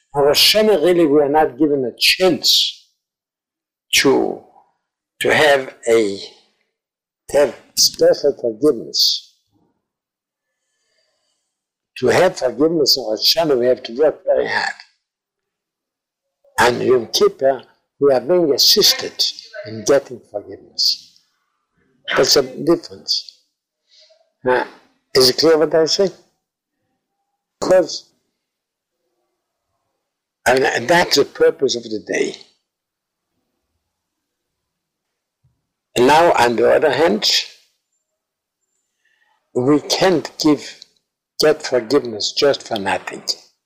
Our Hashanah really we are not given a chance to have special forgiveness. To have forgiveness in Rosh Hashanah, we have to work very hard. And Yom Kippur, we are being assisted in getting forgiveness. That's a difference. Is it clear what I say? Because, and that's the purpose of the day. And now, on the other hand, we can't get forgiveness just for nothing.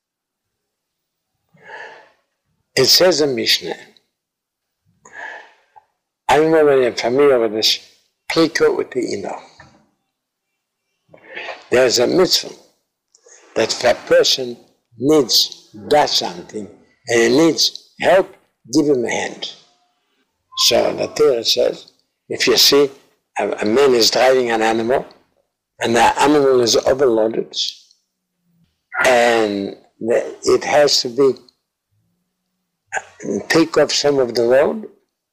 It says in Mishnah, I don't know whether you're familiar with this, Pliko Uteino. There's a mitzvah that if a person does something and he needs help, give him a hand. So the Torah says, if you see a man is driving an animal and the animal is overloaded and it has to be take off some of the road,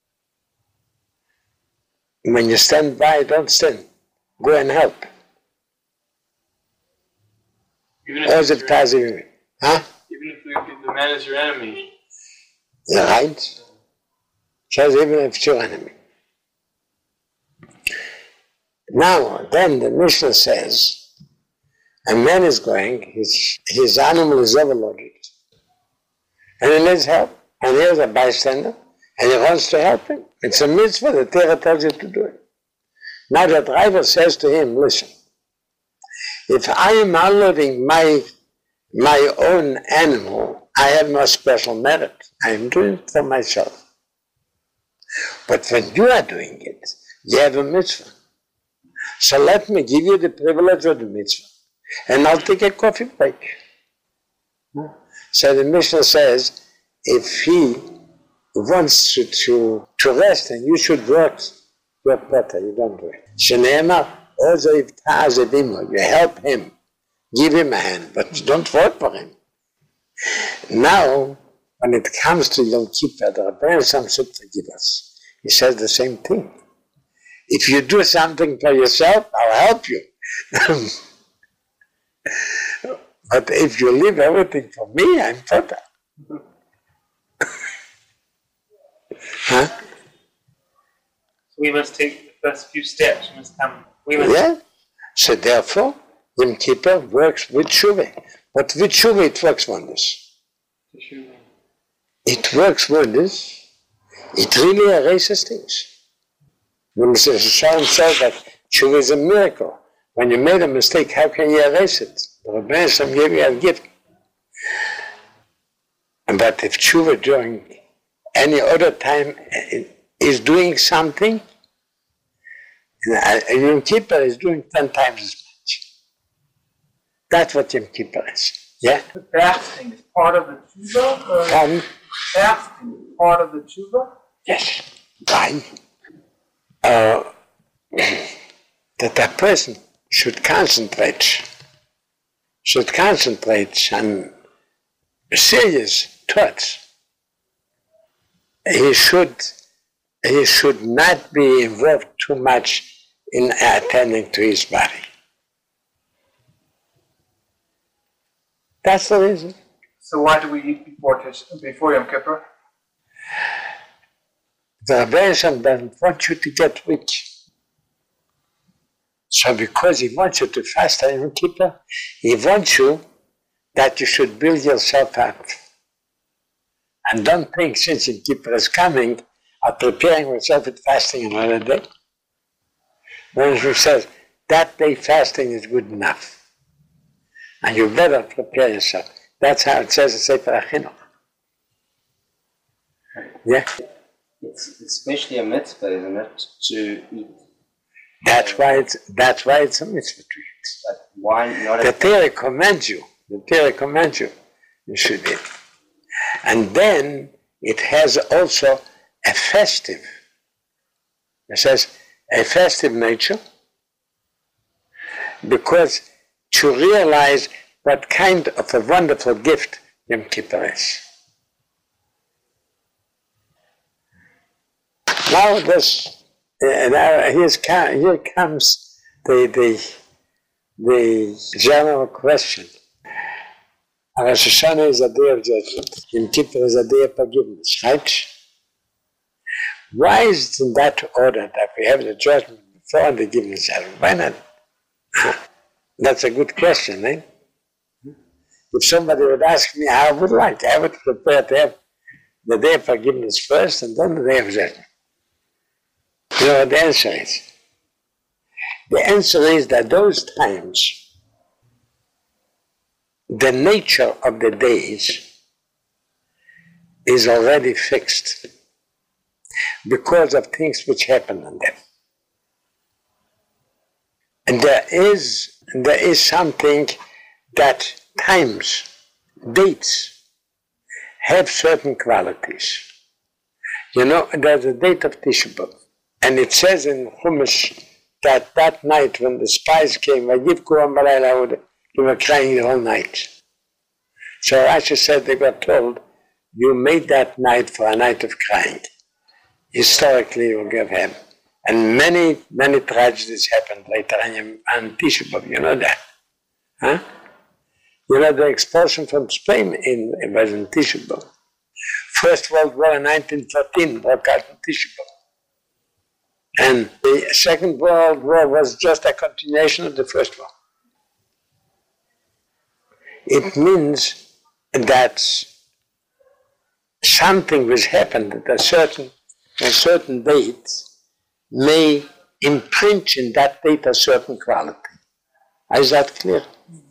when you stand by, don't stand. Go and help. Even if the man is your enemy. Yeah, right? Says even if it's your enemy. Now, then the Mishnah says, a man is going, his animal is overloaded, and he needs help, and here's a bystander, and he wants to help him. It's a mitzvah, the Torah tells you to do it. Now the driver says to him, listen, if I am unloading my own animal, I have no special merit. I am doing it for myself. But when you are doing it, you have a mitzvah. So let me give you the privilege of the mitzvah, and I'll take a coffee break. So the Mishnah says, if he wants to rest and you should work better, you don't do it. Shneimar, also if you help him, give him a hand, but don't work for him. Now, when it comes to Yom Kippur, the Rebbeinu should forgive us. He says the same thing. If you do something for yourself, I'll help you. But if you leave everything for me, I'm better. Huh? So we must take the first few steps. Yeah. So therefore, Yom Kippur works with Shuvah. But with Shuvah it works wonders. It works wonders. It really erases things. When Mr. Shalom said that Shuvah is a miracle. When you made a mistake, how can you erase it? The Rebbeinu gave you a gift. But if Shuvah during any other time is doing something, Yom Kippur is doing 10 times as much. That's what Yom Kippur is. Yeah? The fasting is part of the tshuva? Pardon? Fasting is part of the tshuva? Yes. Why? That a person should concentrate on serious thoughts. He should not be involved too much in attending to his body. That's the reason. So why do we eat before Yom Kippur? The Rebbeinu doesn't want you to get weak. So because he wants you to fast on Yom Kippur, he wants you that you should build yourself up. And don't think since Yom Kippur is coming, of preparing yourself with fasting another day. When he says, that day fasting is good enough. And you better prepare yourself. That's how it says in Sefer HaChinuch. Yeah? It's especially a mitzvah, isn't it, to eat? That's why it's a mitzvah to eat. But why not? The Torah commands you. You should eat. And then it has also a festive. It says a festive nature, because to realize what kind of a wonderful gift Yom Kippur is. Now here comes the general question. Rosh Hashanah is a day of judgment. Yom Kippur is a day of forgiveness, right? Why is it in that order that we have the judgment before the forgiveness? Why not? That's a good question, eh? If somebody would ask me, I would prepare to have the day of forgiveness first and then the day of judgment. You know what the answer is? The answer is that those times, the nature of the days is already fixed because of things which happen on them. And there is something that times, dates, have certain qualities. You know, there's a date of Tisha B'Av, and it says in Chumash that night when the spies came, they were crying the whole night. So Rashi said they got told, you made that night for a night of crying. Historically, you will give him. And many, many tragedies happened later on Tisha B'Av, you know that. Huh? You know the expulsion from Spain was in Tisha B'Av. First World War in 1913 broke out in Tisha B'Av. And the Second World War was just a continuation of the First War. It means that something which happened at a certain date may imprint in that date a certain quality. Is that clear?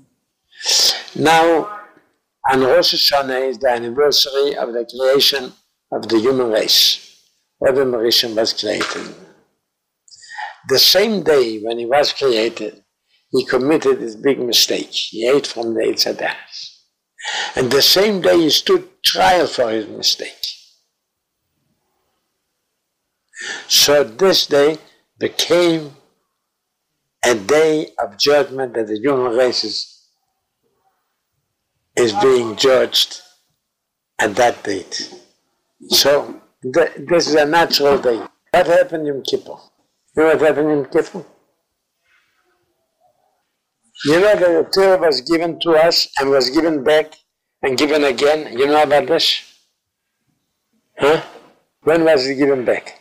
Now, on Rosh Hashanah is the anniversary of the creation of the human race. Adam Rishon was created. The same day when he was created, he committed his big mistake. He ate from the Eitz Hadas. And the same day he stood trial for his mistake. So this day became a day of judgment that the human race is being judged at that date. So this is a natural day. What happened in Yom Kippur? You know what happened in Yom Kippur? You know that the Torah was given to us and was given back and given again. You know about this? Huh? When was it given back?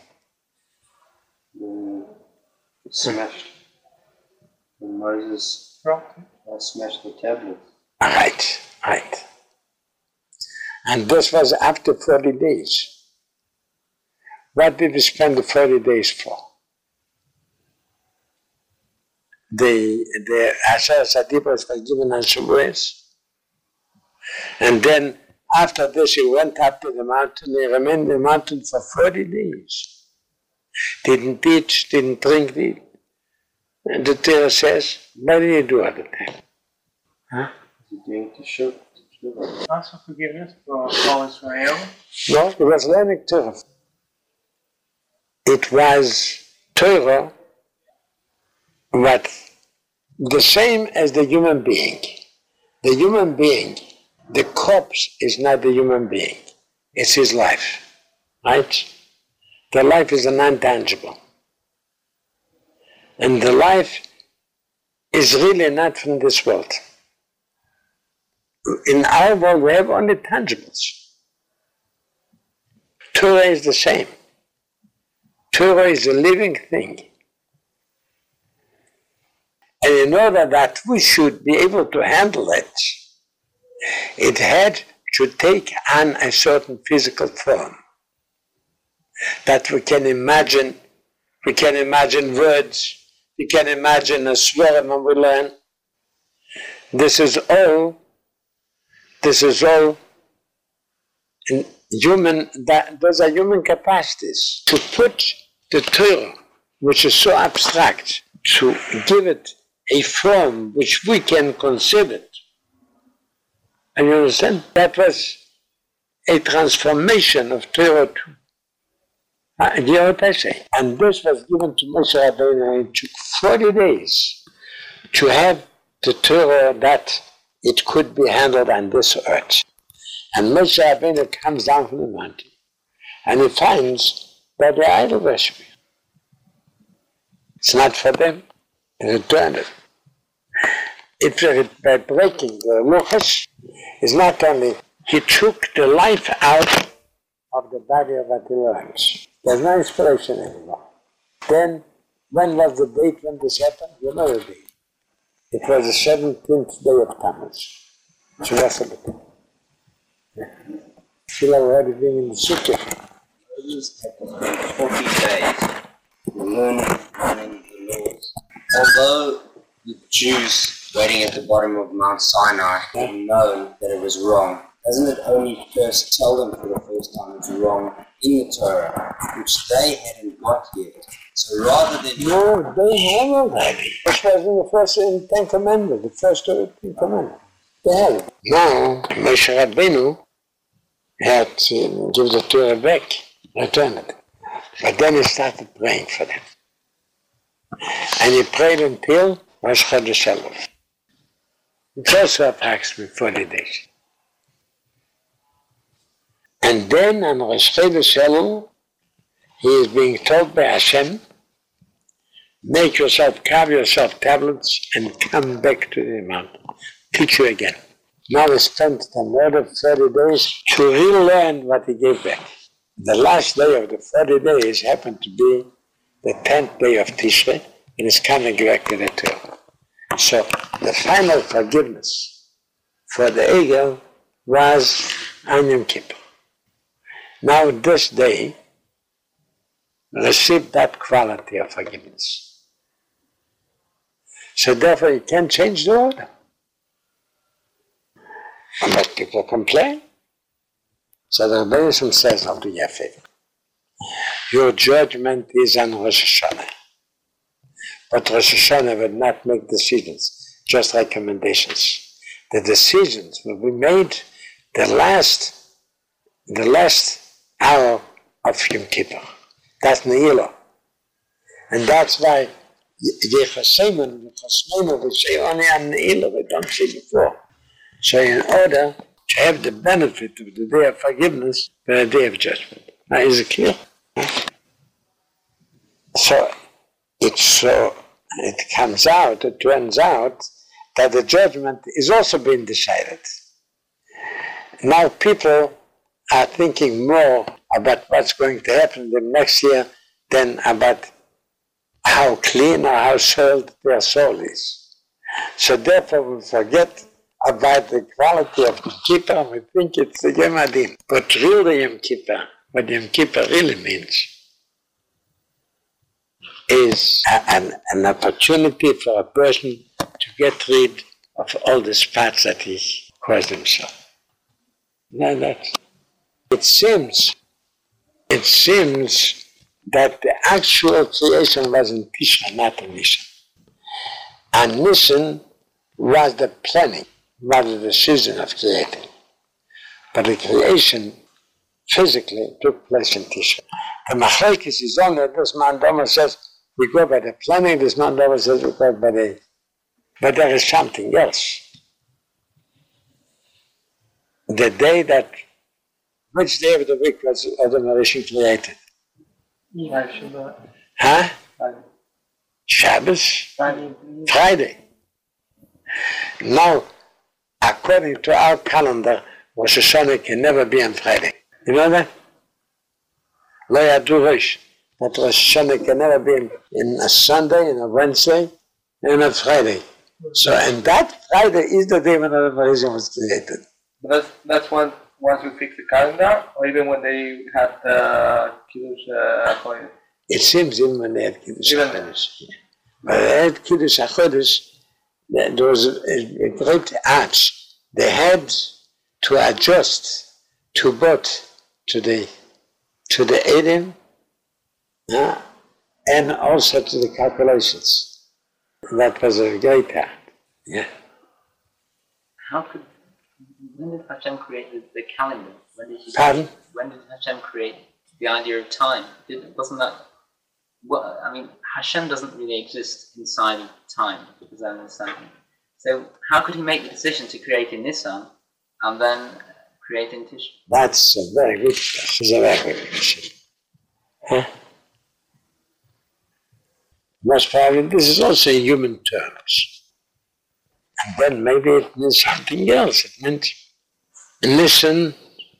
Smashed. When Moses smashed the tablet. Right. And this was after 40 days. What did we spend the 40 days for? The Asher Sadibas was given on Shavuos. And then after this he went up to the mountain. He remained in the mountain for 40 days. Didn't eat, didn't drink, and the Torah says, what did he do at the time? Huh? Doing Teshuvah. Ask for forgiveness for all Israel. No, it was learning Torah. It was Torah, but the same as the human being. The human being, the corpse is not the human being. It's his life, right? The life is a non-tangible. And the life is really not from this world. In our world, we have only tangibles. Torah is the same. Torah is a living thing. And in order that we should be able to handle it, it had to take on a certain physical form. That we can imagine words, we can imagine a swear when we learn. This is all human, those are human capacities. To put the Torah, which is so abstract, to give it a form which we can conceive it. And you understand? That was a transformation of Torah too. You hear what I say? And this was given to Moshe Rabbeinu. It took 40 days to have the Torah that it could be handled on this earth. And Moshe Rabbeinu comes down from the mountain and he finds that they're idol worshipping. It's not for them. He returned it. By breaking the luchos, is not only he took the life out of the body of what he learns. There's no inspiration anymore. Then, when was the date when this happened? You know the date. It was the 17th day of Tammuz. Shuvah. Still already being in the sukkah. 40 days, learning the laws. Although the Jews waiting at the bottom of Mount Sinai had known that it was wrong, doesn't it only first tell them for the first time it's wrong in the Torah, which they hadn't got yet? So rather than... No, they have already. This was in the first Ten Commandments, the first Ten Commandments. They have it. Now, Moshe Rabbeinu had to give the Torah back, return it. But then he started praying for them. And he prayed until Rosh Chodesh Elul. It's also approximately 40 days. And then on Rosh Chodesh Elul, he is being told by Hashem, carve yourself tablets and come back to the mountain. Teach you again. Now we spent another 30 days to relearn what he gave back. The last day of the 40 days happened to be the 10th day of Tishrei, and it's coming back to the Torah. So the final forgiveness for the Egel was on Yom Kippur. Now this day received that quality of forgiveness. So therefore you can't change the order. But people complain. So the Rebbe says, I'll do you a favor. Your judgment is on Rosh Hashanah. But Rosh Hashanah will not make decisions, just recommendations. The decisions will be made the last hour of Yom Kippur. That's Ne'ilah. And that's why Yechoseiman, we say only on Ne'ilah, we don't say before. So in order to have the benefit of the day of forgiveness for the day of judgment. Now is it clear? So it turns out that the judgment is also being decided. Now people are thinking more about what's going to happen the next year than about how clean or how soiled their soul is. So therefore we forget about the quality of Yom Kippur, and we think it's the Yom Adin. But really Yom Kippur, what Yom Kippur really means, is an opportunity for a person to get rid of all the spots that he caused himself. Now it seems that the actual creation was in Tisha, not in Nissan. And Nissan was the planning, not the decision of creating. But the creation physically took place in Tisha. The Machlekes is only, this man Domer says, we go by the planning, this man Domer says we go by the... But there is something else. The day that, which day of the week was Adam Rishon created? Shabbat. Huh? Friday. Shabbos? Friday. Friday. Now, according to our calendar, Rosh Hashanah can never be on Friday. You know that? Lo yadu Rosh. That Rosh Hashanah can never be in a Sunday, in a Wednesday, and a Friday. So, and that Friday is the day when Adam Rishon was created. But that's once we fix the calendar, or even when they had Kiddush HaChodesh. It seems even when they had Kiddush HaChodesh. But they had Kiddush HaChodesh, there was a great arch. They had to adjust to both, to the Eden, and also to the calculations. That was a great art. Yeah. When did Hashem create the calendar? Pardon? When did Hashem create the idea of time? Wasn't that... Well, I mean, Hashem doesn't really exist inside of time, because I understand. So how could he make the decision to create in Nisan and then creating tissue? That's a very good question. It's a very good question. Huh? Most probably, this is also in human terms. And then maybe it means something else. It meant Nissan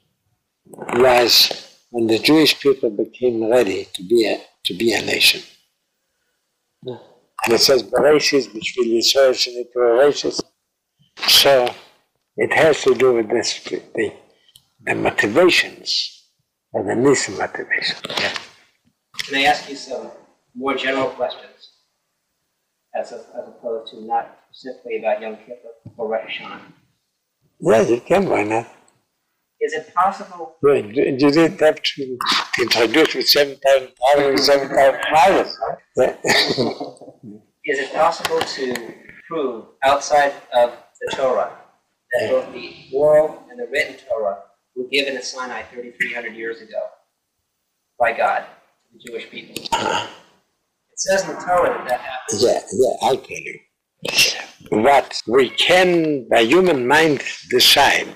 was when the Jewish people became ready to be a nation. And it says Bereshis, which will research in it Bereshis. So it has to do with this, the motivations, or the Nissan motivation. Yeah. Can I ask you some more general questions, as opposed to not simply about Yom Kippur or Rosh Hashanah? Yeah, you can, why not? Is it possible? Well, you didn't have to introduce with 7,000 followers, 7,000 followers. Yeah. Is it possible to prove outside of the Torah that both the oral and the written Torah were given at Sinai 3,300 years ago by God to the Jewish people? It says in the Torah that happened. Yeah, I'll tell you. What we can, by human mind, decide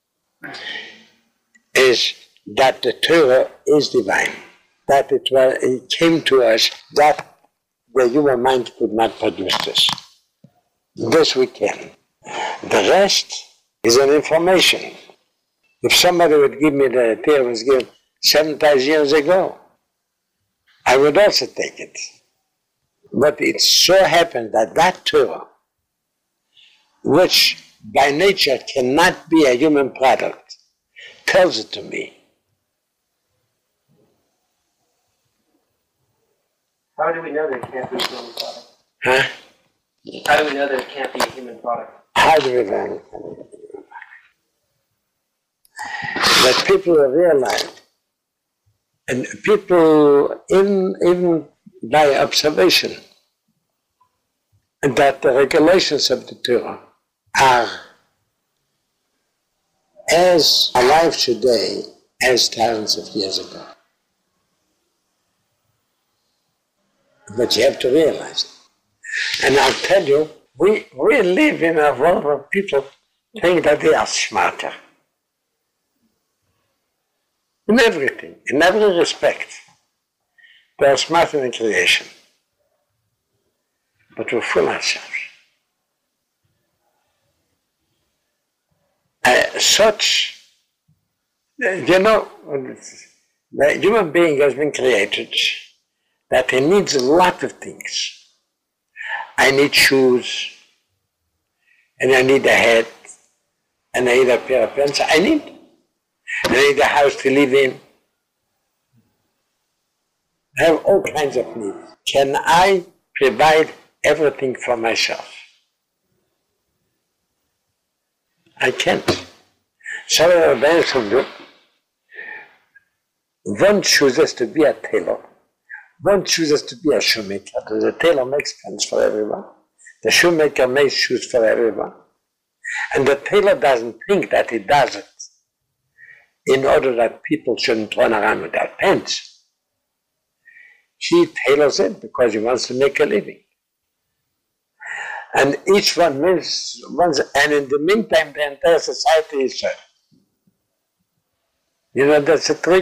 is that the Torah is divine, that it came to us, that the human mind could not produce this. This we can. The rest is an information. If somebody would give me the Torah was given 7,000 years ago, I would also take it. But it so happened that that Torah, which by nature cannot be a human product, tells it to me. How do we know that it can't be a human product? Huh? How do we know that it can't be a human product? How do we learn? That people realize, and people even by observation, that the regulations of the Torah are as alive today as thousands of years ago. But you have to realize it. And I'll tell you, we live in a world where people think that they are smarter. In everything, in every respect. They are smarter in creation. But we fool ourselves. The human being has been created that he needs a lot of things. I need shoes, and I need a hat, and I need a pair of pants. I need a house to live in. I have all kinds of needs. Can I provide everything for myself? I can't. Some of the banks will do. One chooses to be a tailor. One chooses to be a shoemaker. The tailor makes pants for everyone. The shoemaker makes shoes for everyone. And the tailor doesn't think that he does it in order that people shouldn't run around without pants. He tailors it because he wants to make a living. And each one makes one's, and in the meantime, the entire society is served. You know, that's a trick.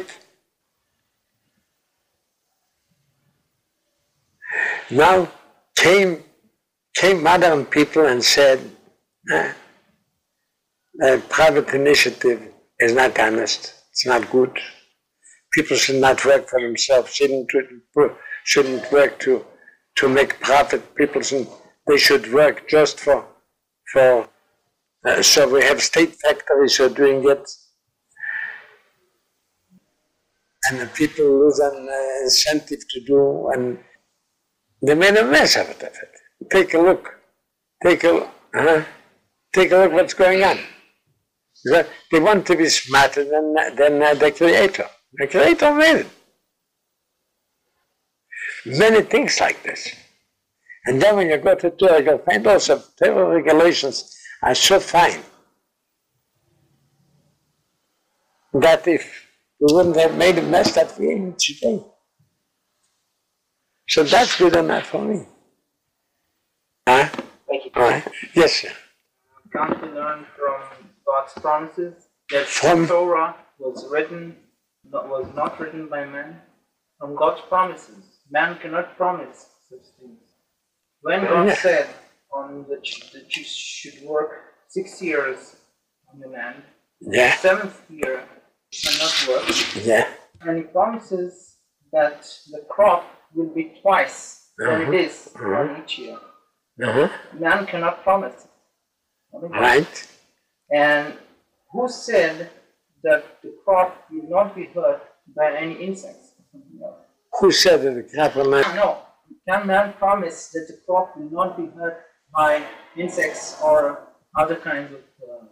Now came modern people and said, private initiative is not honest, it's not good. People should not work for themselves, shouldn't work to make profit. They should work just for so we have state factories who are doing it. And the people lose an incentive to do, and they made a mess of it. Take a look. Take a look what's going on. They want to be smarter than the Creator. The Creator made it. Many things like this. And then when you go to Torah, you'll find also Torah regulations are so fine that if we wouldn't have made a mess that we're in today. So that's good enough for me. Thank you. All right. Yes, sir. Can't we learn from God's promises that From- the Torah was not written by man, from God's promises. Man cannot promise such things. When God Yeah. said that you should work 6 years on the land, Yeah, the seventh year you cannot work, yeah, and He promises that the crop will be twice what it is on each year. uh-huh. Man cannot promise it. Only God. Right. And who said that the crop will not be hurt by any insects? No. Who said that the capital man? No. Can man promise that the crop will not be hurt by insects or other kinds of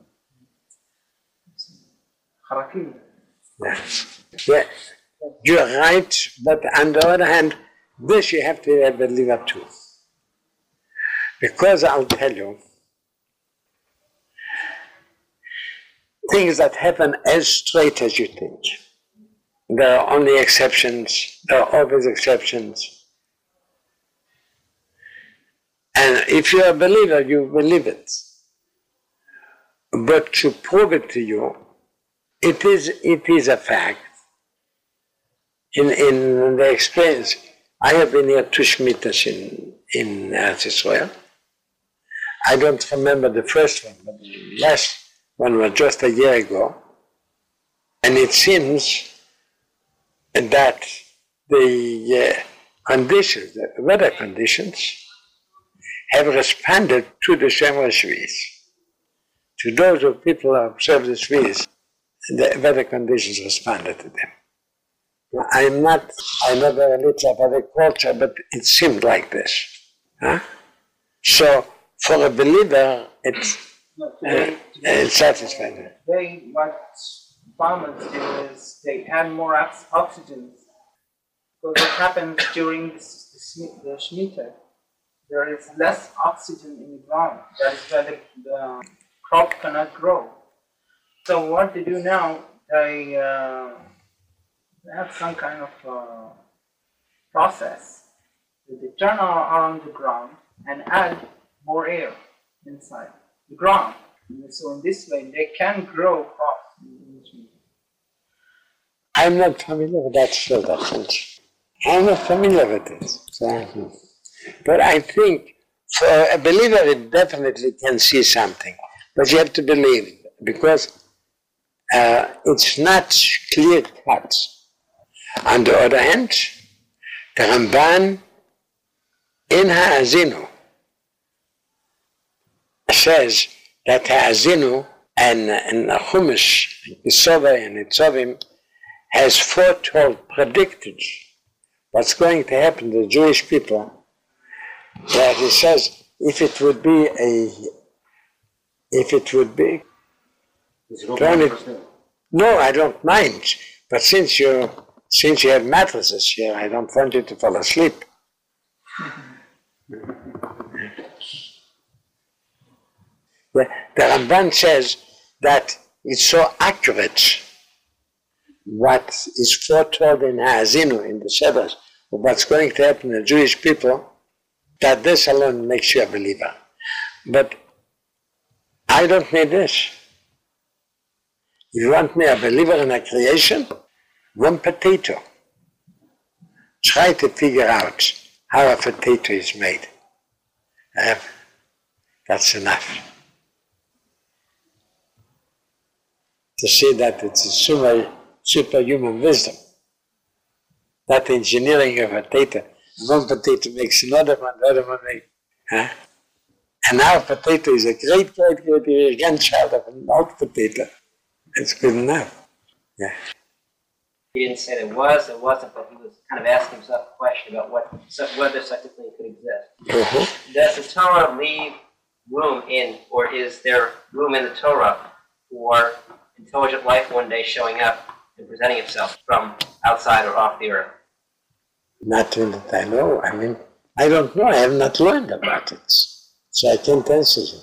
harakim? Yeah. Yeah, you're right, but on the other hand, this you have to live up to. Because I'll tell you, things that happen as straight as you think. There are only exceptions, there are always exceptions. And if you're a believer, you believe it. But to prove it to you, it is a fact. In the experience, I have been here 2 Shemitas in Eretz Israel. I don't remember the first one, but the last one was just a year ago. And it seems that the conditions, the weather conditions, have responded to the Shemer Shvi'is. To those of people who observe the Shvi'is, the weather conditions responded to them. I know very little about the culture, but it seemed like this. Huh? So, for a believer, it's satisfying. Today, what farmers do is they add more oxygen. Because what happens during the Shemitah, there is less oxygen in the ground. That is why the crop cannot grow. So what they do now, they have some kind of process. They turn around the ground and add more air inside the ground. And so in this way, they can grow crops in the Shemitah. I'm not familiar with that field of things. I'm not familiar with it. So, but I think for a believer, it definitely can see something. But you have to believe, because it's not clear cut. On the other hand, the Ramban in Ha'azinu says that Ha'azinu and Chumash, Isova and Itzovim, has foretold, predicted what's going to happen to the Jewish people. That he says, if it would be, no, I don't mind. But since you have mattresses here, I don't want you to fall asleep. The Ramban says that it's so accurate what is foretold in Ha'azinu, in the Sedras, of what's going to happen to the Jewish people, that this alone makes you a believer. But I don't need this. You want me a believer in a creation? One potato. Try to figure out how a potato is made. That's enough. To see that it's a superhuman wisdom. That engineering of a potato. One potato makes another one, the other one makes. Huh? And our potato is a great grandchild of an old potato. It's good enough. Yeah. He didn't say there was, there wasn't, but he was kind of asking himself a question about whether such a thing could exist. Does the Torah leave room in, or is there room in the Torah for intelligent life one day showing up and presenting itself from outside or off the earth? Not that I know. I mean, I don't know. I have not learned about it. So I can't answer you.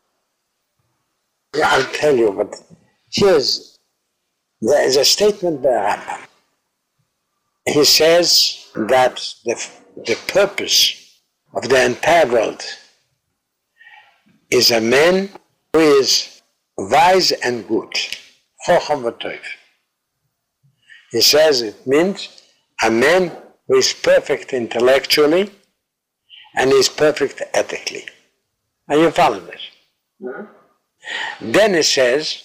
Yeah, I'll tell you, but there is a statement by Rambam. He says that the purpose of the entire world is a man who is wise and good, Chocham v'Tov. He says it means a man who is perfect intellectually and is perfect ethically. Are you following this? Mm-hmm. Then he says,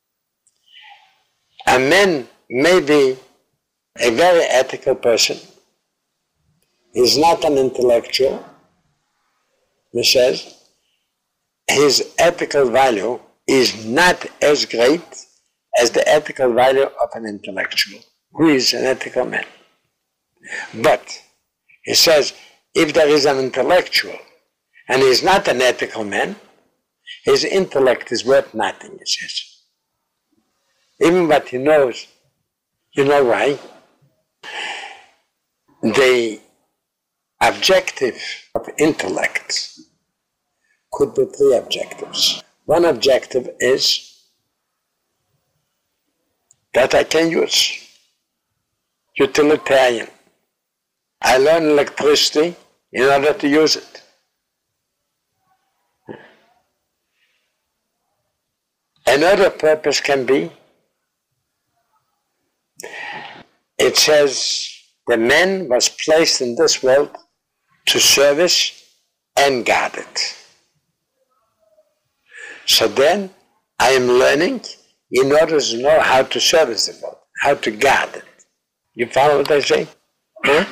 a man may be a very ethical person. He's not an intellectual. He says, his ethical value is not as great as the ethical value of an intellectual, who is an ethical man. But, he says, if there is an intellectual and he is not an ethical man, his intellect is worth nothing, he says. Even what he knows, you know why? The objective of intellect could be three objectives. One objective is that I can use. Utilitarian. I learn electricity in order to use it. Another purpose can be, it says, the man was placed in this world to service and guard it. So then I am learning in order to know how to service the world, how to guard it. You follow what I say? Huh?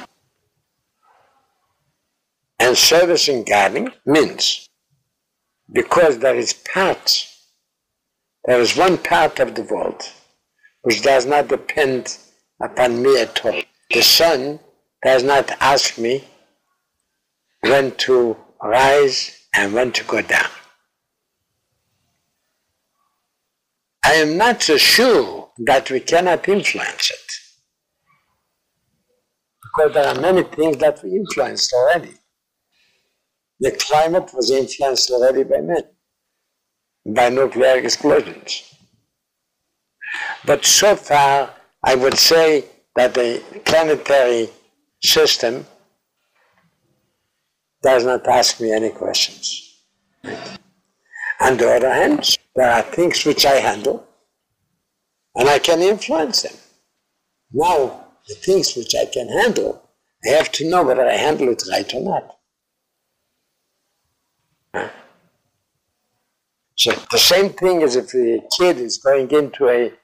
And service and guarding means, because there is one part of the world which does not depend upon me at all. The sun does not ask me when to rise and when to go down. I am not so sure that we cannot influence it, because there are many things that we influenced already. The climate was influenced already by men, by nuclear explosions. But so far, I would say that the planetary system does not ask me any questions. On the other hand, there are things which I handle, and I can influence them. Now, the things which I can handle, I have to know whether I handle it right or not. So the same thing as if a kid is going into a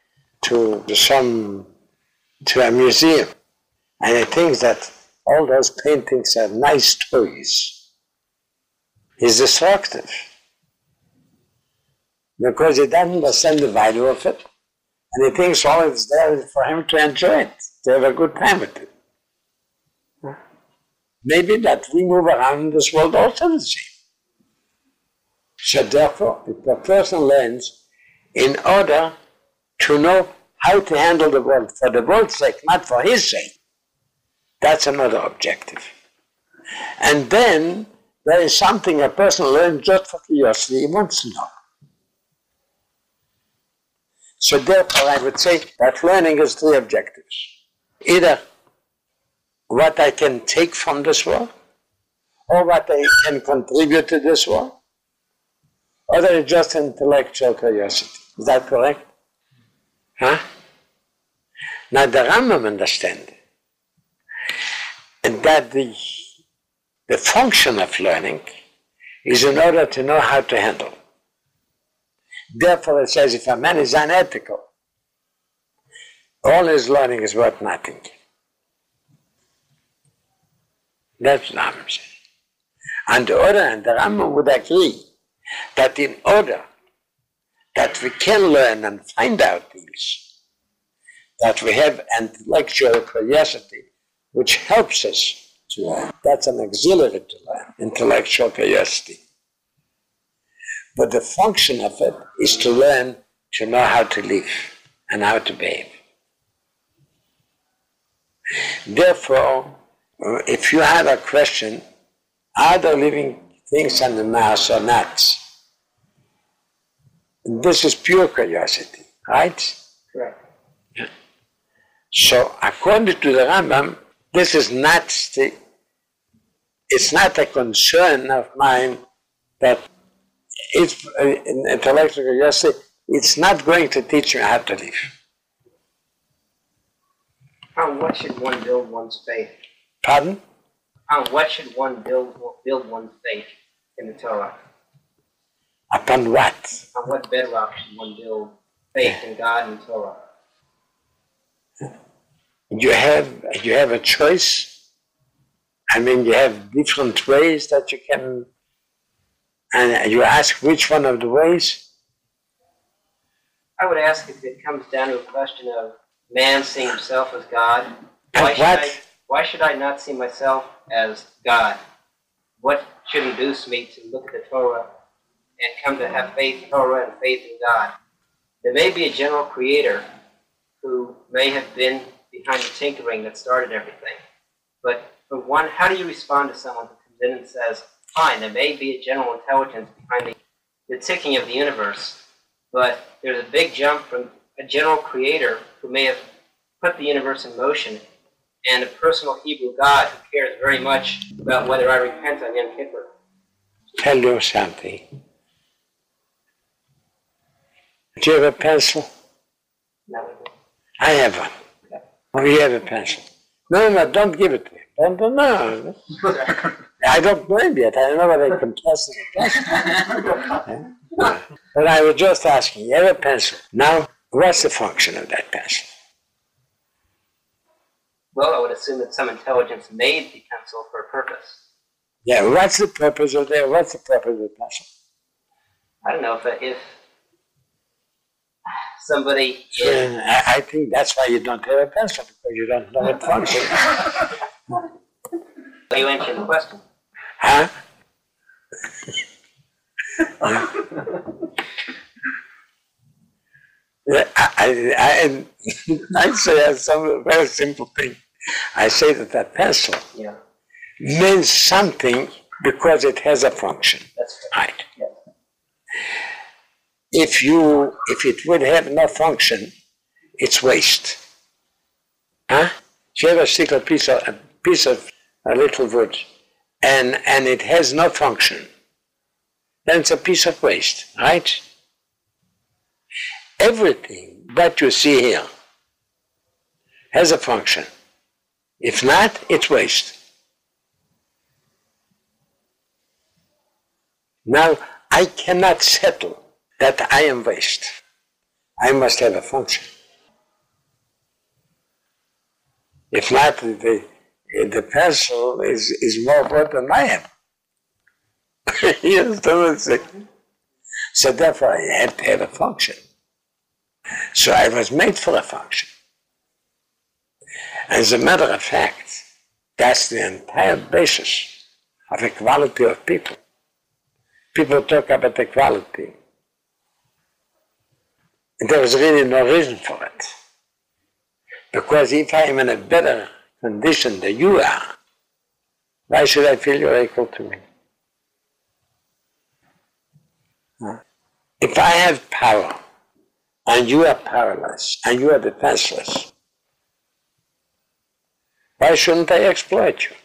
museum and he thinks that all those paintings are nice toys. He's destructive because he doesn't understand the value of it, and he thinks all it's there is for him to enjoy it, to have a good time with it. Maybe that we move around in this world also the same. So therefore, if a person learns in order to know how to handle the world for the world's sake, not for his sake, that's another objective. And then there is something a person learns just for curiosity, he wants to know. So therefore, I would say that learning has three objectives. Either what I can take from this world, or what I can contribute to this world, or there is just intellectual curiosity. Is that correct? Huh? Now the Rambam understands that the function of learning is in order to know how to handle. Therefore it says if a man is unethical, all his learning is worth nothing. That's what Rambam says. On the other hand, the Rambam would agree that in order that we can learn and find out things, that we have intellectual curiosity, which helps us to learn. That's an auxiliary to learn, intellectual curiosity. But the function of it is to learn to know how to live and how to behave. Therefore, if you have a question, are there living things on the Mars or not? This is pure curiosity, right? Correct. So according to the Rambam, this is not it's not a concern of mine that it's intellectual curiosity it's not going to teach you how to live. On what should one build one's faith? Pardon? On what should one build one's faith in the Torah? Upon what? On what bedrock should one build faith in God and Torah? You have a choice. I mean, you have different ways that you can, and you ask which one of the ways. I would ask if it comes down to a question of man seeing himself as God. Why should I not see myself as God? What should induce me to look at the Torah and come to have faith in Torah and faith in God? There may be a general creator who may have been behind the tinkering that started everything. But for one, how do you respond to someone who comes in and says, fine, there may be a general intelligence behind the ticking of the universe, but there's a big jump from a general creator who may have put the universe in motion and a personal Hebrew God who cares very much about whether I repent on Yom Kippur. Tell you something. Do you have a pencil? No. I have one. Oh, you have a pencil. No, don't give it to me. No. I don't know him yet. I don't know whether I can trust him. But I was just asking, you have a pencil. Now, what's the function of that pencil? Well, I would assume that some intelligence made the pencil for a purpose. Yeah, what's the purpose of the pencil? I don't know if somebody I think that's why you don't have a pencil, because you don't know what function. Are you answering the question? Huh? I say some very simple thing. I say that pencil means something because it has a function. That's right. Yeah. If it would have no function, it's waste. Huh? If you ever stick a piece of a little wood, and it has no function, then it's a piece of waste, right? Everything that you see here has a function. If not, it's waste. Now, I cannot settle that I am waste. I must have a function. If not, the pencil is more important than I am. You understand what I'm saying? So therefore, I have to have a function. So I was made for a function. As a matter of fact, that's the entire basis of equality of people. People talk about equality. There is really no reason for it. Because if I am in a better condition than you are, why should I feel you're equal to me? If I have power, and you are powerless, and you are defenseless, why shouldn't I exploit you?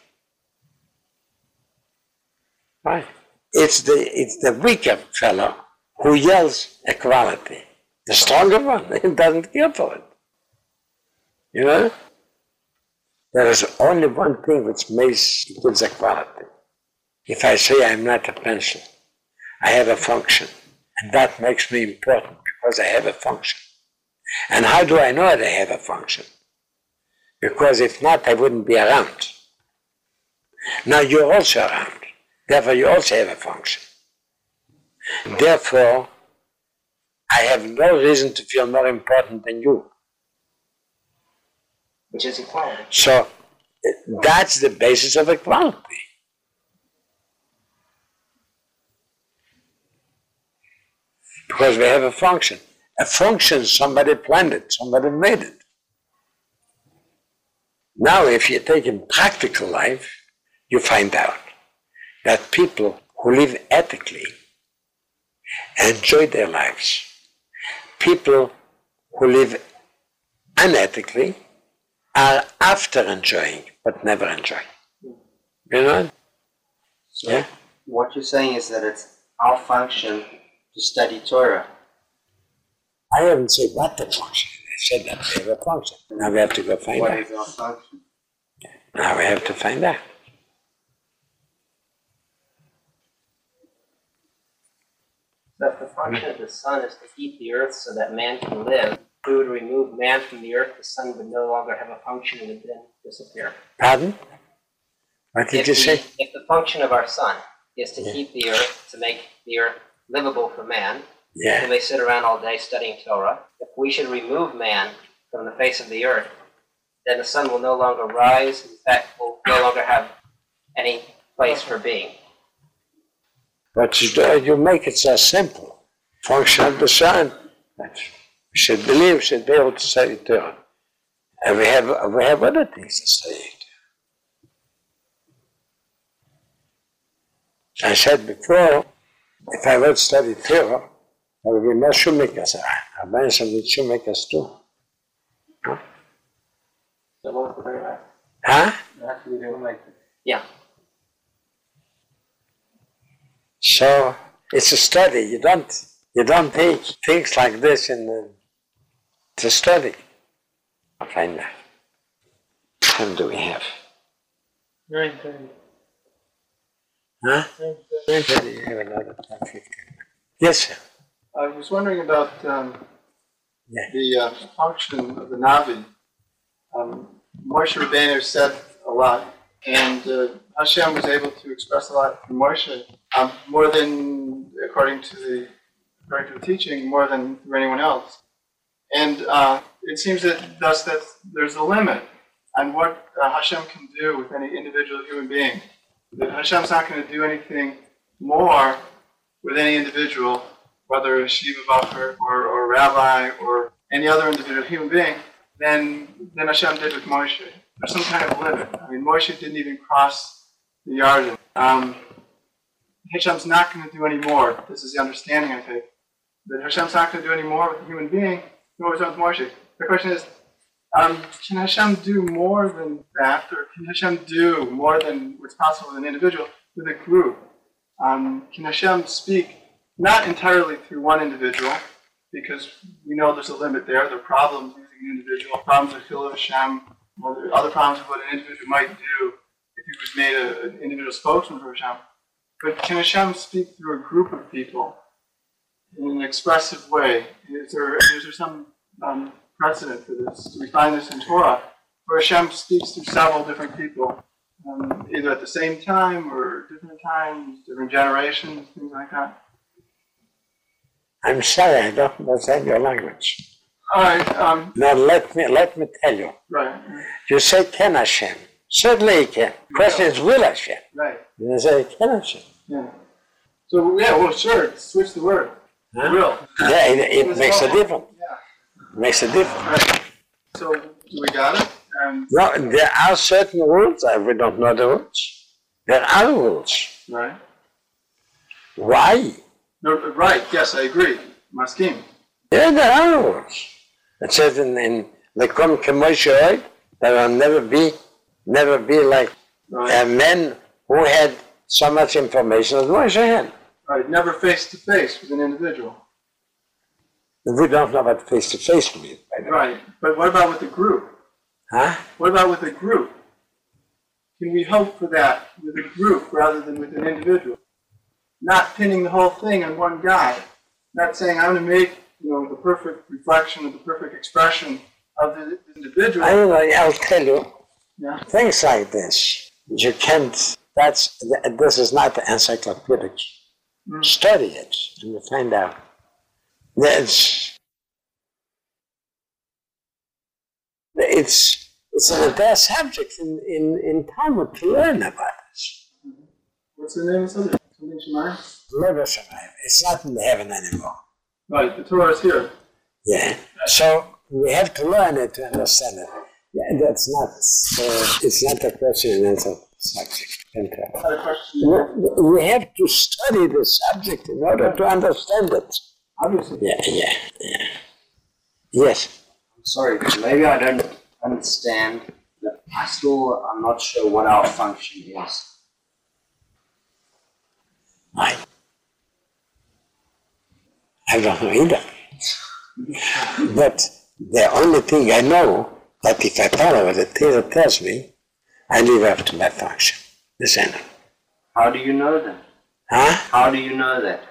Why? It's the weaker fellow who yells equality. The stronger one, he doesn't care for it. You know? There is only one thing which makes equals equality. If I say I'm not a pencil, I have a function. And that makes me important because I have a function. And how do I know that I have a function? Because if not, I wouldn't be around. Now you're also around. Therefore, you also have a function. Therefore, I have no reason to feel more important than you. Which is equality. So that's the basis of equality. Because we have a function. A function, somebody planned it, somebody made it. Now, if you take in practical life, you find out that people who live ethically enjoy their lives. People who live unethically are after enjoying, but never enjoy. You know? So Yeah? what you're saying is that it's our function to study Torah. I haven't said what the function is. I said that they have a function. Now we have to go find What out. is our function? Now we have to find out. So if the function of the sun is to heat the earth so that man can live, if we would remove man from the earth, the sun would no longer have a function and would then disappear. Pardon? What did you say? If the function of our sun is to heat the earth, to make the earth livable for man, Yeah. and they sit around all day studying Torah, if we should remove man from the face of the earth, then the sun will no longer rise, in fact, will no longer have any place for being. But you make it so simple. Function of the sun. That we should believe, should be able to study Torah. And we have other things to study. I said before, if I would study Torah, there would be more shoemakers around. I'll buy some shoemakers too. So what was the very last? Huh? Actually, they were like, Yeah. So it's a study. You don't take things like this it's a study. I'll find out. How do we have? 9:30. Huh? 9:30. You have another 10-15. Yes, sir. I was wondering about the function of the Navi. Moshe Rabbeinu said a lot, and Hashem was able to express a lot from Moshe, more than, according to the teaching, more than through anyone else. And it seems that thus that there's a limit on what Hashem can do with any individual human being. That Hashem's not going to do anything more with any individual, whether a Shiva Bacher or a rabbi or any other individual human being, than Hashem did with Moshe. There's some kind of limit. I mean, Moshe didn't even cross the Yarden. Hashem's not going to do any more. This is the understanding, I think. That Hashem's not going to do any more with a human being than what was done with Moshe. The question is, can Hashem do more than that, or can Hashem do more than what's possible with an individual, with a group? Can Hashem speak not entirely through one individual, because we know there's a limit there. There are problems using an individual, problems with Chilul Hashem, or there are other problems with what an individual might do if he was made an individual spokesman for Hashem. But can Hashem speak through a group of people in an expressive way? Is there some precedent for this? Do we find this in Torah, where Hashem speaks through several different people, either at the same time or different times, different generations, things like that? I'm sorry, I don't understand your language. All right. Now let me tell you. Right. You say can Hashem. Certainly he can. The question is will Hashem. Right. You say can Hashem. Yeah. So yeah, well, sure. Switch the word. Huh? Will. Yeah, it makes a difference. Yeah. It makes a difference. Right. So do we got it? No, there are certain rules. We don't know the rules. There are rules. Right. Why? No, right. Yes, I agree. Maskim. Yeah, there are rules. It says in the Kom Kemoshe, there will never be like Right. men who had so much information as Moshe had. Right. Never face to face with an individual. We don't know what face to face means, by the way. Right. But what about with the group? Huh? What about with a group? Can we hope for that with a group rather than with an individual? Not pinning the whole thing on one guy. Not saying I'm going to make the perfect reflection of the perfect expression of the individual. I'll tell you, Yeah. things like this, you can't, this is not encyclopedic. Study it and you find out. It's an entire subject in Talmud to learn about this. What's the name of something? Something Shemayim? Never survive. It's not in heaven anymore. Right, the Torah is here. Yeah. So we have to learn it to understand it. Yeah, that's not. It's not a question and answer subject. I had a question. We have to study the subject in order to understand it. Obviously. Yeah. Yes. I'm sorry, maybe I don't understand. But I'm not sure what our function is. I don't know either. But the only thing I know, that if I follow what the Torah tells me, I live up to my function. This end. How do you know that? Huh? How do you know that?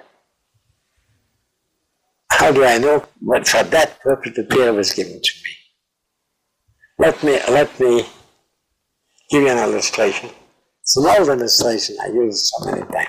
How do I know? But for that purpose the Torah was given to me. Let me give you an illustration. It's an old illustration, I use it so many times.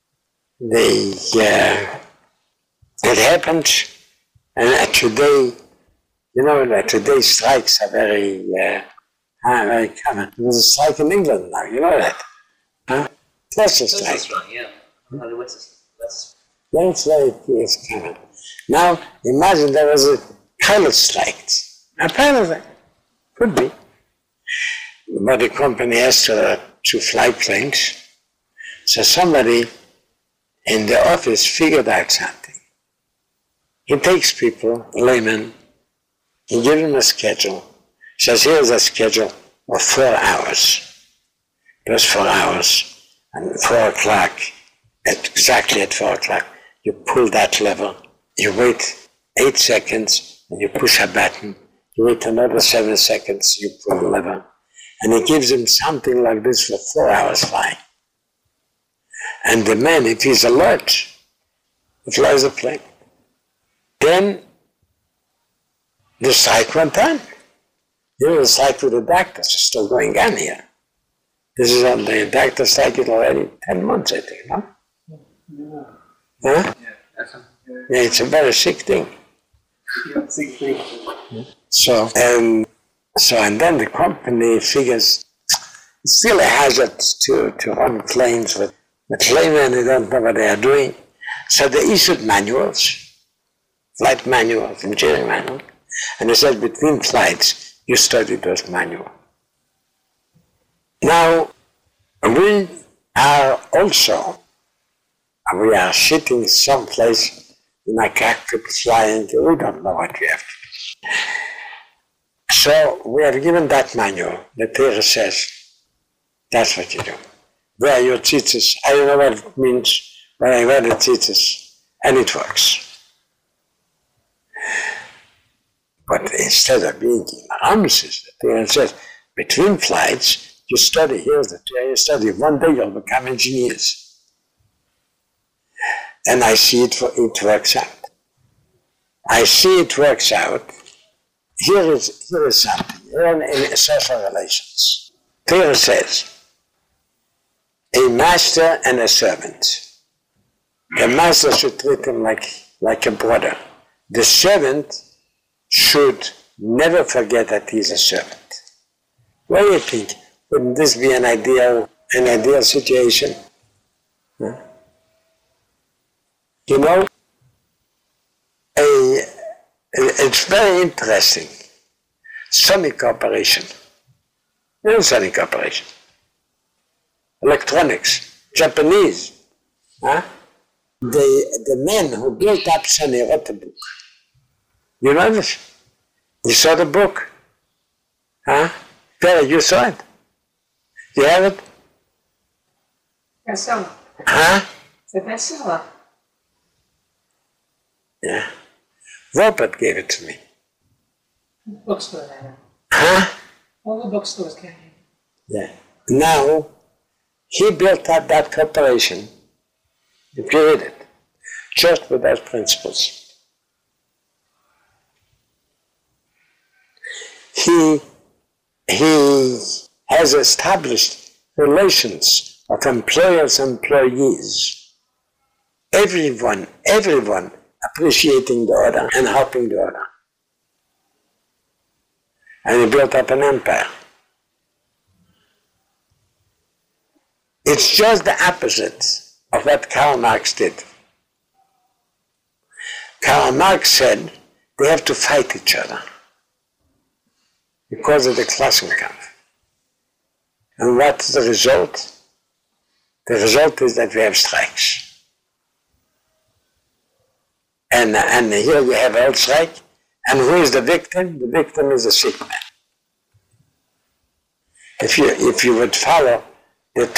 It happened, and today, you know, today strikes are very common. There's a strike in England now, you know that? Huh? That's a strike. That's right, yeah. That's Yeah, it's common. Now, imagine there was a pilot strike. A pilot strike. Could be. But the company has to fly planes. So somebody in the office figured out something. He takes people, laymen, he gives them a schedule. Says, here's a schedule of 4 hours. Plus 4 hours. And 4 o'clock, exactly at 4 o'clock, you pull that lever. You wait 8 seconds, and you push a button. You wait another 7 seconds, you pull the lever. And he gives him something like this for 4 hours flying. And the man, if he's alert, he flies a plane. Then the strike went on. You know, the strike with the doctors is still going on here. This is on the doctor strike is already 10 months, I think, no? Huh? Yeah, it's a very sick thing. So, and then the company figures it's still a hazard to run planes with laymen who don't know what they are doing. So they issued manuals, flight manuals, engineering manuals, and they said between flights you study those manuals. Now, we are sitting someplace in a cockpit flying, we don't know what we have to do. So we are given that manual. The Torah says, that's what you do. Wear your tzitzis. I don't know what it means, but I wear the tzitzis, and it works. But instead of being ignoramuses, the Torah says, between flights, you study, here's the Torah, you study, one day you'll become engineers. And I see it works out. I see it works out. Here is something, in social relations. Torah says, a master and a servant. The master should treat him like a brother. The servant should never forget that he's a servant. What do you think? Wouldn't this be an ideal situation? Huh? You know, it's very interesting. Sony Corporation. You know Sony Corporation? Electronics, Japanese. Huh? The man who built up Sony wrote a book. You know this? You saw the book? Huh? Perry, you saw it? You have it? Bestseller. Huh? It's a bestseller. Yeah. Robert gave it to me. Bookstore, Anna. Huh? All the bookstores can. Yeah. Now, he built up that corporation, if you read it, just with those principles. He has established relations of employers and employees. Everyone appreciating the other and helping the other. And he built up an empire. It's just the opposite of what Karl Marx did. Karl Marx said they have to fight each other because of the Klassenkampf. And what's the result? The result is that we have strikes. And here we have a strike. And who is the victim? The victim is a sick man. If you would follow the Torah, how the Torah recommends you, there would be no problem.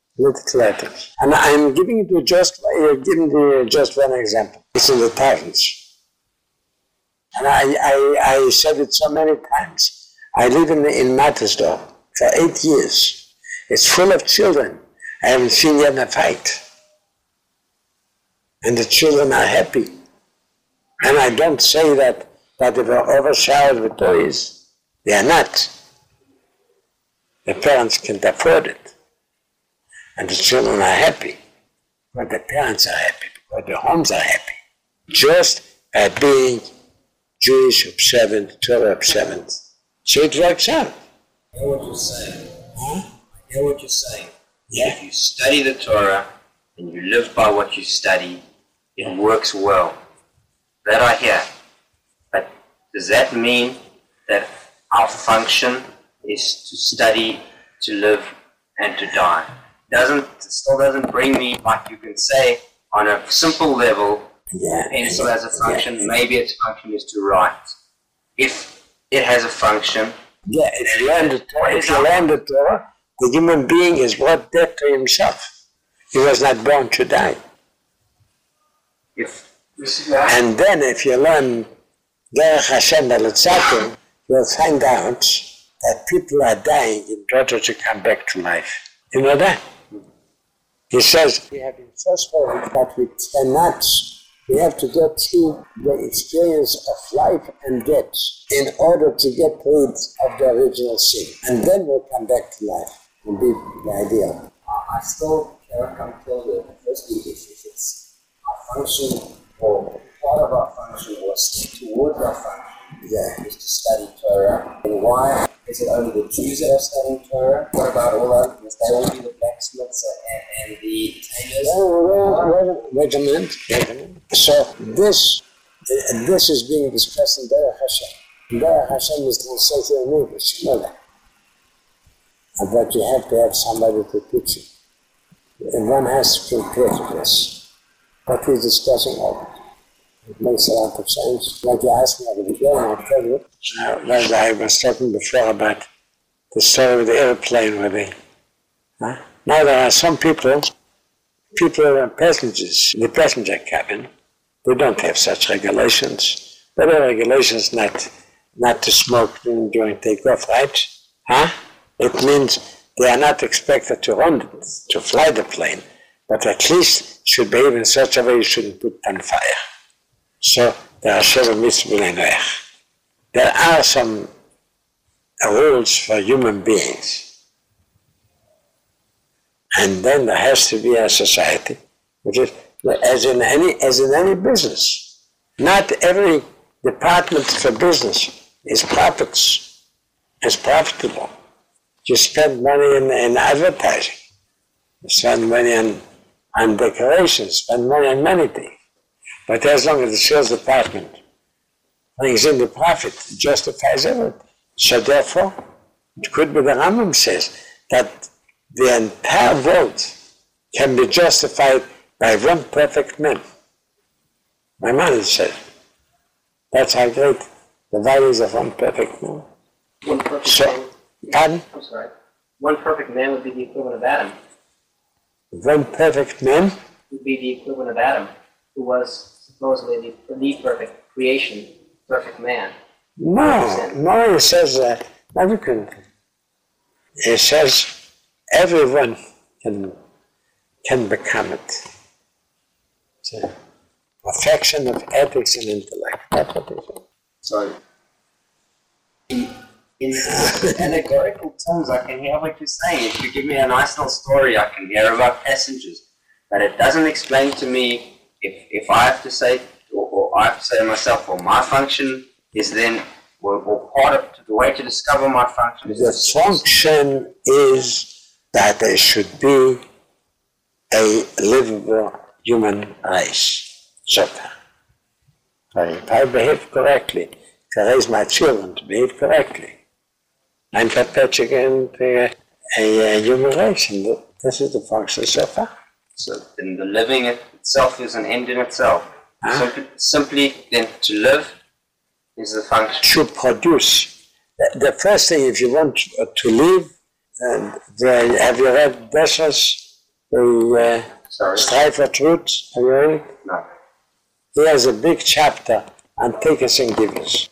political ethics. And I'm giving you just one example. It's in the thousands. And I said it so many times. I live in Mattersdorf for 8 years. It's full of children. I haven't seen yet a fight. And the children are happy. And I don't say that they were overshadowed with toys. They are not. The parents can't afford it. And the children are happy. But the parents are happy because the homes are happy. Just by being Jewish observant, Torah observant. So it works out. I hear what you're saying. I hear what you're saying. Yeah. If you study the Torah and you live by what you study, it works well. That I hear. But does that mean that our function is to study, to live, and to die? It still doesn't bring me, like you can say, on a simple level, pencil has a function, maybe its function is to write. If it has a function... Yeah, if you learn the Torah, the human being is brought death to himself. He was not born to die. And then if you learn Derech Hashem B'Letzato, you'll find out that people are dying in order to come back to life. You know that? He says, we have been so spoiled that we have to go through the experience of life and death in order to get rid of the original sin. And then we'll come back to life and be the ideal. I still cannot come to the first issue. It's our function, or part of our function, or a step towards our function, is to study Torah. And why is it only the Jews that are studying Torah? What about all others? They all be the blacksmiths and the tailors? Wait a minute. So this is being discussed in Derech Hashem. Derech Hashem is translated in English, you know that. But you have to have somebody to teach you. And one has to prepare for this. But we're discussing all that. It makes a lot of sense. Like you asked me at the beginning, I'll tell you. As I was talking before about the story of the airplane where they... Now there are some people passengers in the passenger cabin, they don't have such regulations. There are regulations not to smoke during takeoff, right? It means they are not expected to fly the plane, but at least should behave in such a way you shouldn't put it on fire. So there are several mitzvot. There are some rules for human beings. And then there has to be a society, which is as in any business. Not every department for business is profitable. You spend money in advertising. You spend money on decorations, spend money on many things. But as long as the sales department brings in the profit, it justifies everything. So therefore, it could be the Rambam says that the entire world can be justified by one perfect man. My mother said, that's how great the values of one perfect man. One perfect man. Pardon? I'm sorry. One perfect man would be the equivalent of Adam. One perfect man would be the equivalent of Adam, who was supposedly the perfect creation, perfect man. No, it says that. It says everyone can become it. It's a perfection of ethics and intellect. That's what it is. So, in allegorical terms, I can hear what you're saying. If you give me a nice little story, I can hear about passengers. But it doesn't explain to me if I have to say, or I have to say to myself, well, my function is then, or part of the way to discover my function is... The function is that there should be a livable human race. So, if I behave correctly, to raise my children to behave correctly, I'm perpetuating a human race, and this is the function so far. So then the living itself is an end in itself. Simply then to live is the function. To produce. The first thing, if you want to live, have you read Besser's the Sorry. Strive for Truth. Have you read it? No. He has a big chapter on takers and givers.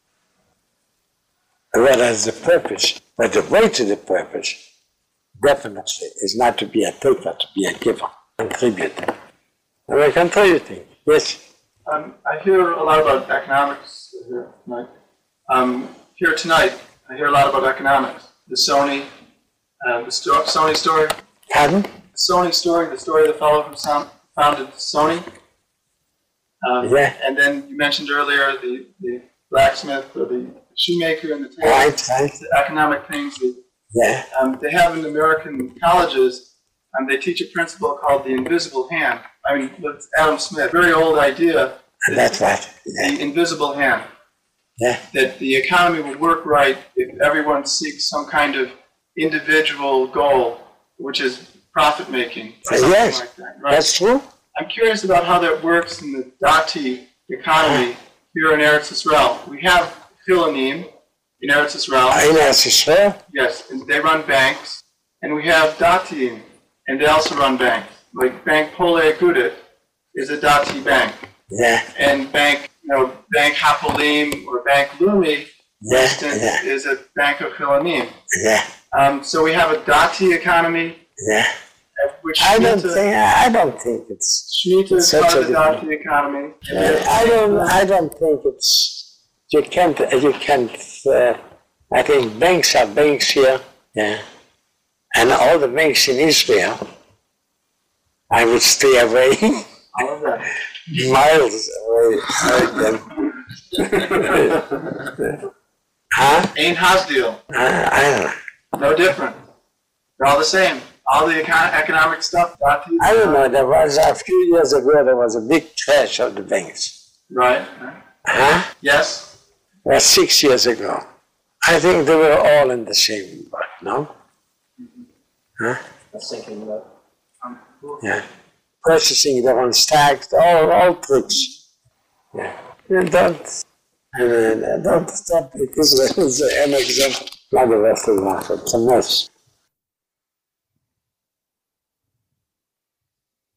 What is the purpose? But the way to the purpose, definitely, is not to be a taker, to be a giver, contributor. And we're contributing, yes. I hear a lot about economics here tonight. Here tonight, I hear a lot about economics. The Sony story. Pardon? Sony story, the story of the fellow who founded Sony. Yeah. And then you mentioned earlier the blacksmith or the shoemaker and the tailor. Right. The economic things that Yeah. they have in American colleges. They teach a principle called the invisible hand. I mean, that's Adam Smith, very old idea. That's right. Yeah. The invisible hand. Yeah. That the economy would work right if everyone seeks some kind of individual goal, which is profit making. Yes. Like that, right? That's true. I'm curious about how that works in the Dati economy here in Eretz Yisrael. We have Philonim in Eretz Yisrael. In Eretz Yisrael? Yes, and they run banks. And we have Datiim, and they also run banks. Like Bank Pole Agudit is a Dati bank. Yeah. And Bank Hapolim or Bank Lumi, for Yeah. instance, Yeah. is a bank of Philonim. Yeah. So we have a Dati economy, Yeah. which I don't think it's. Shemitah is such part a of the good Dati economy. I don't think it's. You can't. I think banks are banks here. Yeah. And all the banks in Israel, I would stay away. All of that. Miles away. Huh? Ain Hasdil, I don't know. no different. They're all the same. All the economic stuff, Dati. I don't know. There was a few years ago. There was a big crash of the banks. Right. Huh? Yes. It was 6 years ago. I think they were all in the same boat. No? Huh? I was thinking about. Yeah. Purchasing their own stacks, all tricks. Yeah. And don't stop it. This is an example. Not the rest of the market. It's a mess.